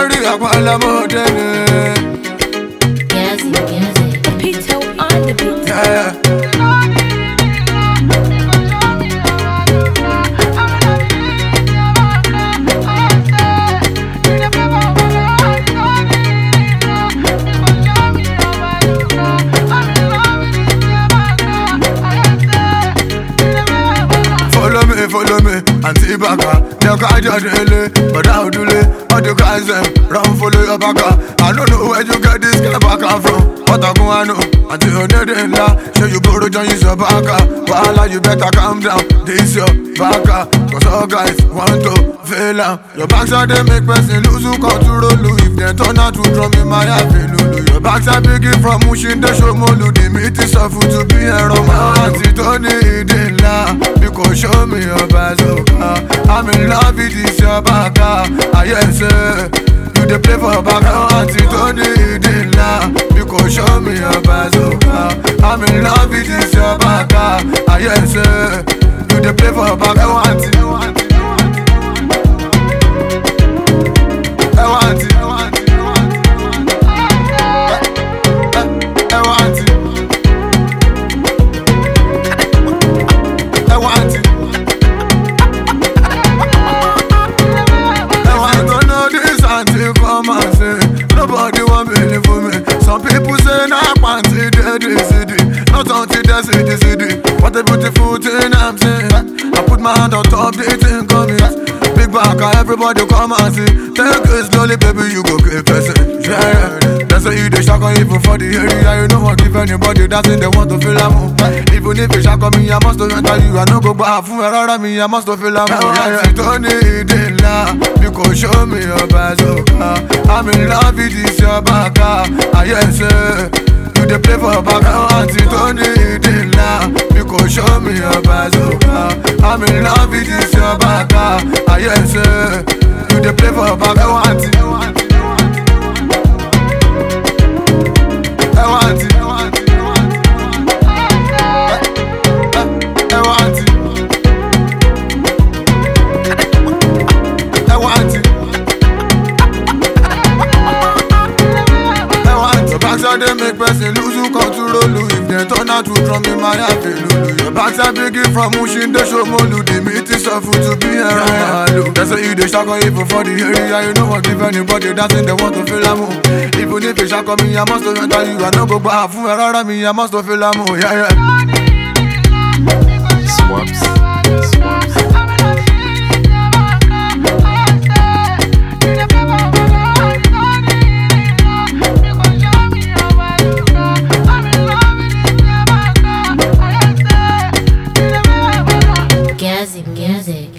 Mary, I want la moderne. Gazzy, Gazzy. Pito on the beat. Yeah. Follow me, Auntie Baka. They'll catch your daily, but I'll do it. All the guys them run follow your baka. I don't know where you get this guy back from. What I go I know until you need it la. Show you go to join your baka. While you better calm down. This your baka. Cause all guys want to fail out. Your backside they make person lose who control you. If they turn out to drum in my lulu. Your backside begin from Mushin the show molu. The meat is of food to be a Roma. Auntie Tony didn't la. Because show me your bazooka. I'm in love with this your baka. Ah yes sir. You dey play for baka. Auntie Tony didn't la. Because show me your bazooka. I'm in love with this your baka. Ah yes sir. You dey play for baka. Auntie. Nobody want believe for me. Some people say nah, panty dead city. Not until they see the city. What a beautiful thing I'm saying. I put my hand on top, the thing coming. Big back, everybody come and see. Take it slowly, baby, you go keep person. Yeah, that's why you dey shock on even for the area. You know what, if anybody dancing, they want to feel a move. Even if you shock on me, I must to enter you. I no go back from around me, I must to feel a move. Yeah, don't need it la. Because show me your bazooka. I'm in love with this your baka. Ah yes sir. You dey play for baka. Auntie don't need it la. Because show me your bazooka. I'm in love with this your baka. Ah yes sir. You dey play for baka. Auntie. They make person lose who control you. If they turn out to drum in my lulu. Your backside begin from Mushin the show molu. The meat is of food to be around. That's why you dey shock on even for the area. You know what, if anybody dancing they want to feel a move. Even if you shock on me, I must to enter you. I no go back from around me, I must to feel a move. Yeah, yeah. Swaps. Gazzy, Gazzy.